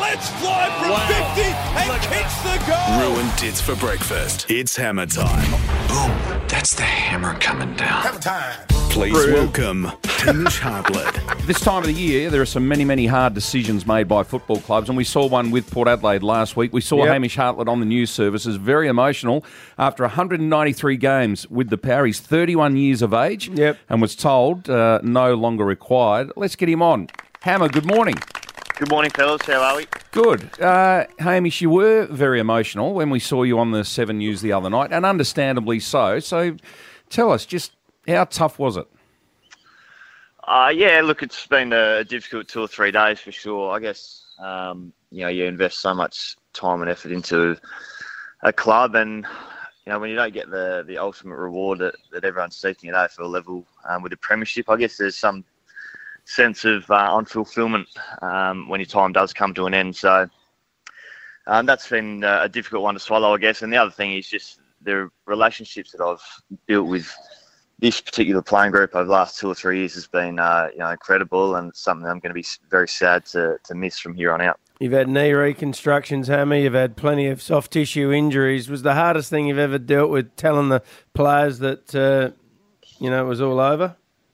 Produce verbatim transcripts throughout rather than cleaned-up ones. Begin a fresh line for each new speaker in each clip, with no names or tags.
lets fly from wow. fifty and Look kicks the goal.
Ruined Tits for breakfast. It's hammer time.
Boom. That's the hammer coming down.
Hammer time.
Please Rude. welcome Hamish Hartlett.
This time of the year, there are some many, many hard decisions made by football clubs, and we saw one with Port Adelaide last week. We saw yep. Hamish Hartlett on the news services, very emotional, after one hundred ninety-three games with the Power. He's thirty-one years of age
yep.
and was told uh, no longer required. Let's get him on. Hammer, good morning.
Good morning, fellas. How are we?
Good. Uh, Hamish, you were very emotional when we saw you on the Seven News the other night, and understandably so. So tell us, just how tough was it?
Uh, yeah, look, it's been a difficult two or three days for sure. I guess, um, you know, you invest so much time and effort into a club, and, you know, when you don't get the, the ultimate reward that, that everyone's seeking at A F L level um, with the premiership, I guess there's some sense of uh, unfulfillment um, when your time does come to an end. So um, that's been uh, a difficult one to swallow, I guess. And the other thing is just the relationships that I've built with this particular playing group over the last two or three years has been, uh, you know, incredible, and something I'm going to be very sad to, to miss from here on out.
You've had knee reconstructions, Hammer. You've had plenty of soft tissue injuries. Was the hardest thing you've ever dealt with telling the players that, uh, you know, it was all over?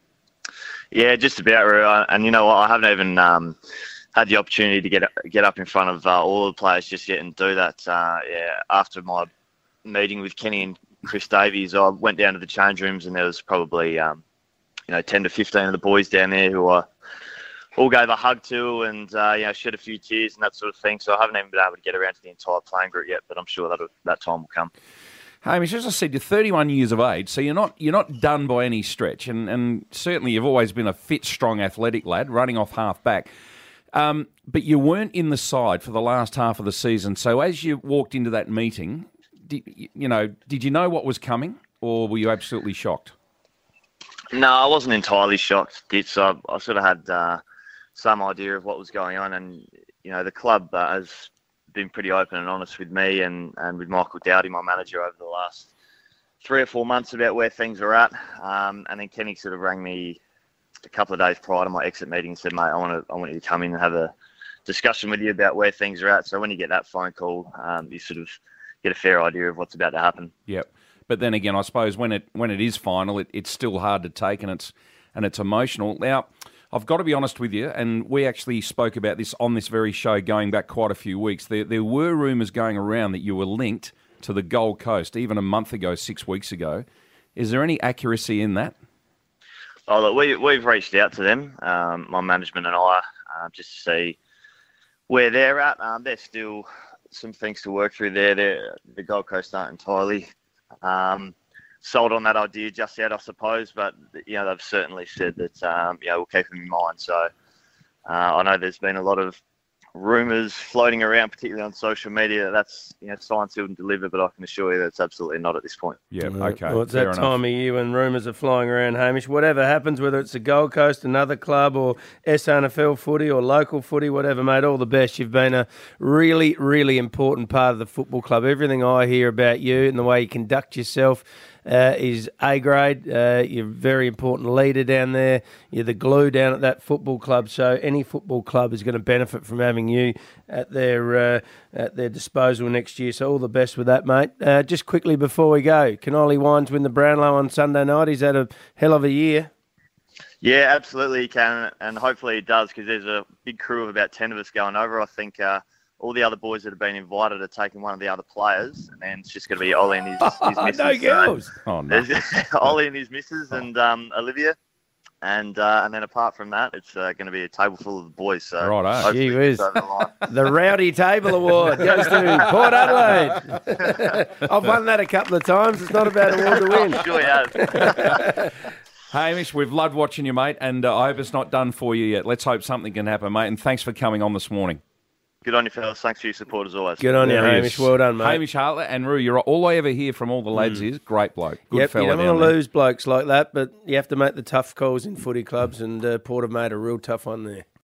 Yeah, just about, Roo. And you know what? I haven't even um, had the opportunity to get get up in front of uh, all the players just yet and do that. Uh, yeah, after my meeting with Kenny and Chris Davies, I went down to the change rooms, and there was probably um, you know ten to fifteen of the boys down there who I all gave a hug to, and uh, you know, shed a few tears and that sort of thing. So I haven't even been able to get around to the entire playing group yet, but I'm sure that that time will come.
Hamish, as I said, you're thirty-one years of age, so you're not you're not done by any stretch, and, and certainly you've always been a fit, strong, athletic lad, running off half back. Um, but you weren't in the side for the last half of the season. So as you walked into that meeting, did, you know, did you know what was coming, or were you absolutely shocked?
No, I wasn't entirely shocked, Ditz. I, I sort of had uh, some idea of what was going on, and you know, the club uh, has been pretty open and honest with me and, and with Michael Dowdy, my manager, over the last three or four months about where things are at. Um, and then Kenny sort of rang me a couple of days prior to my exit meeting and said, mate, I want to I want you to come in and have a discussion with you about where things are at. So when you get that phone call, um, you sort of get a fair idea of what's about to happen.
Yep. But then again, I suppose when it when it is final, it, it's still hard to take, and it's and it's emotional. Now, I've got to be honest with you, and we actually spoke about this on this very show going back quite a few weeks. There, there were rumours going around that you were linked to the Gold Coast even a month ago, six weeks ago. Is there any accuracy in that?
Oh, look, we, we've reached out to them, um, my management and I, uh, just to see where they're at. Um, there's still some things to work through there. They're, the Gold Coast aren't entirely Um, sold on that idea just yet, I suppose, but you know, they've certainly said that um, you know, we'll keep them in mind. So uh, I know there's been a lot of rumours floating around, particularly on social media, that that's, you know, signed, sealed and delivered, but I can assure you that's absolutely not at this point.
Yeah, okay.
Well, it's that
enough.
time of year when rumours are flying around, Hamish. Whatever happens, whether it's the Gold Coast, another club, or S N F L footy or local footy, whatever, mate, all the best. You've been a really, really important part of the football club. Everything I hear about you and the way you conduct yourself Uh, is A-grade. Uh, you're a very important leader down there. You're the glue down at that football club. So any football club is going to benefit from having you at their uh, at their disposal next year. So all the best with that, mate. Uh, just quickly before we go, can Ollie Wines win the Brownlow on Sunday night? He's had a hell of a year.
Yeah, absolutely he can, and hopefully he does, because there's a big crew of about ten of us going over. I think uh, all the other boys that have been invited are taking one of the other players, and it's just going to be Ollie and his, his missus.
No girls.
So
oh, no.
Ollie and his missus and um, Olivia. And uh, and then apart from that, it's uh, going to be a table full of boys. So
right,
Gee whiz.
over the line.
The Rowdy Table Award goes to Port Adelaide. I've won that a couple of times. It's not a bad award to win.
I'm sure you have.
Hamish, we've loved watching you, mate, and uh, I hope it's not done for you yet. Let's hope something can happen, mate, and thanks for coming on this morning.
Good on you, fellas. Thanks for your support as always.
Good on you,
There he
Hamish.
is.
Well done, mate.
Hamish Hartlett and Roo, you're all I ever hear from all the lads is great bloke. Good
Yep,
fella
you don't
down
want to
there.
lose blokes like that, but you have to make the tough calls in footy clubs, and uh, Port have made a real tough one there.